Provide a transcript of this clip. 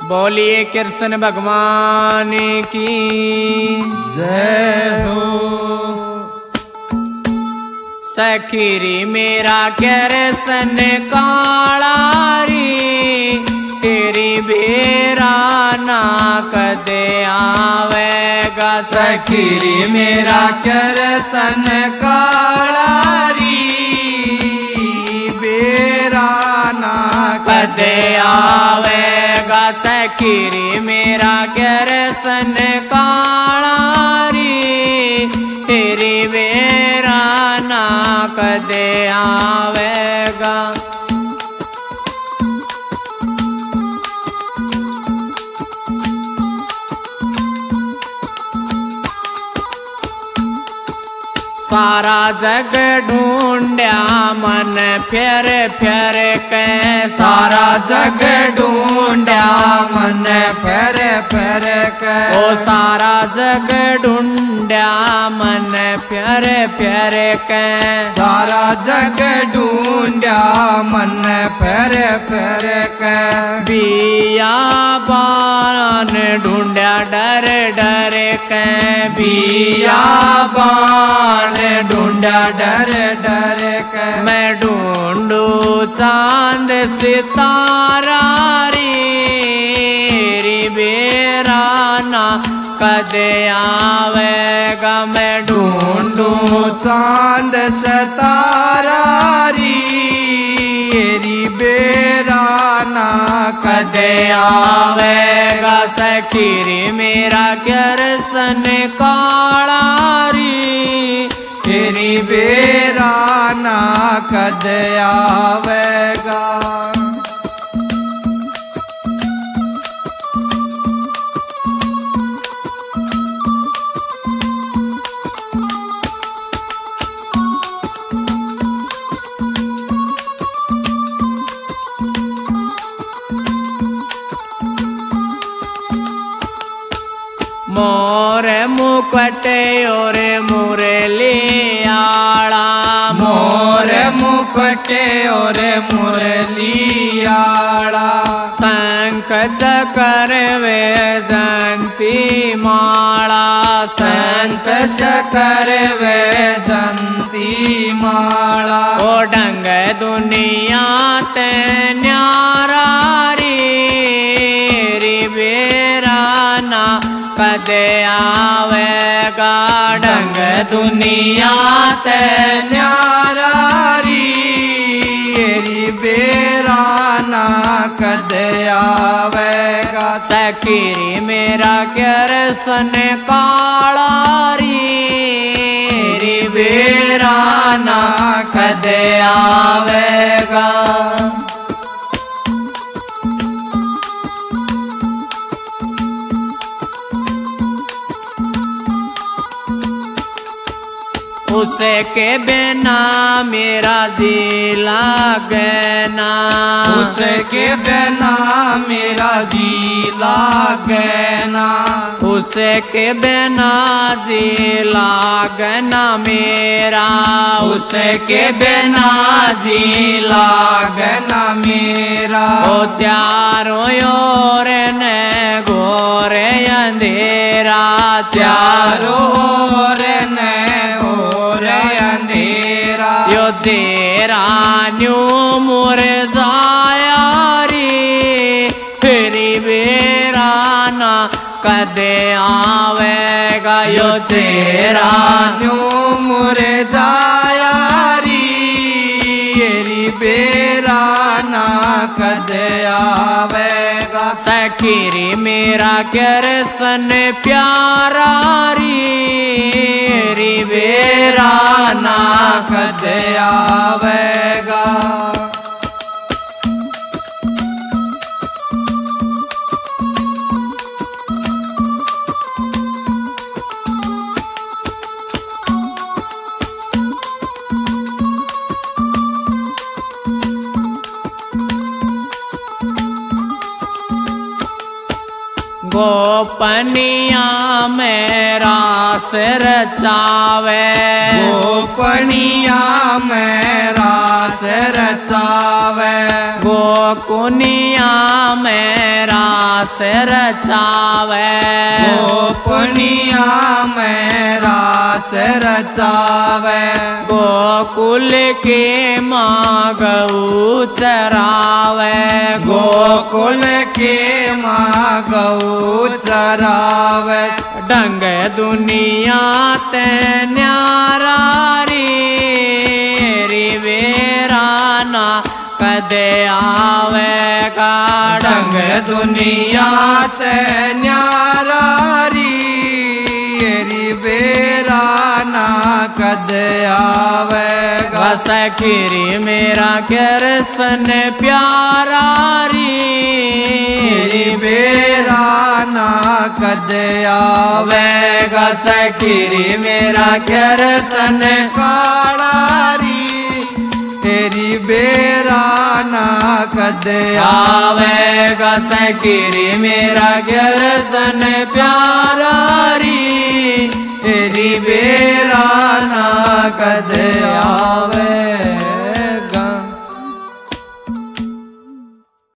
बोलिए कृष्ण भगवान की जय हो। सखीरी मेरा कृष्ण कालारी तेरी बेरा ना कदे आवेगा। सखीरी मेरा कृष्ण कालारी बेरा ना कदे आवेगा। सखीरी मेरा कृष्ण कालारी तेरी बेरा ना कदे आवेगा। सारा जग ढूंढ्या मन फिर फिर के। सारा जग ढूंढ्या मन फिर फिर के। ओ सारा जग ढूंढ्या मन फिर फिर के। सारा जग ढूंढ्या मन फिर फिर के। बिया बान ढूंढ्या डर डर के। बिया बान ढूंढा डर डर के। मैं ढूंढू चांद सितारा री बेरा ना कदे आवेगा। मैं ढूंढू चांद सितारा री बेरा ना कदे आवेगा। सखीरी मेरा कृष्ण कालारी तेरी बेरा ना कद आवेगा। मोर मुकुट और मुरली आला। मोर मुकुट और मुरली आला। शंख चक्र वे जंती माला। शंख चक्र वे जंती माला। ओ डंग दुनिया ते न्यारा री बेरा ना कदे आवेगा। डंग दुनिया ते न्यारा री बेरा ना कद आवेगा। सखीरी मेरा कृष्ण कालारी बेरा ना कद आवेगा। उसके बिना मेरा जी लागे ना। उसके बिना मेरा जी लागे ना। उसके बिना जी लागे ना मेरा। उसके बिना जी लागे ना मेरा। ओ चारों ओर ने घोर अंधेरा। चारों ओर ने घोर अंधेरा। यो तेरा न्यू मुर जाया री तेरी बेरा ना कदे आवेगा। यो तेरा न्यू मुर जाया री बेरा ना कद आवेगा। सखीरी मेरा कृष्ण प्यारा री बेरा ना कद आवेगा। गोपनिया में रास रचावे। गोपनिया में रास रचावे। गोकुनिया में रास से रचावे गोपनिया में रास रचावे गोकुल के माँ गऊ चरावे गोकुल के माँ गऊ चरावे डंग दुनिया ते न्यारा री वेराना कदे आवेगा डंग दुनिया ते न्यारा री बेराना कद आवेगा सखीरी मेरा कृष्ण प्यारा री बेराना कद आवेगा सखीरी मेरा कृष्ण कालारी तेरी बेराना कद आवेगा सखीरी मेरा कृष्ण प्यारा री तेरी बेराना कद आ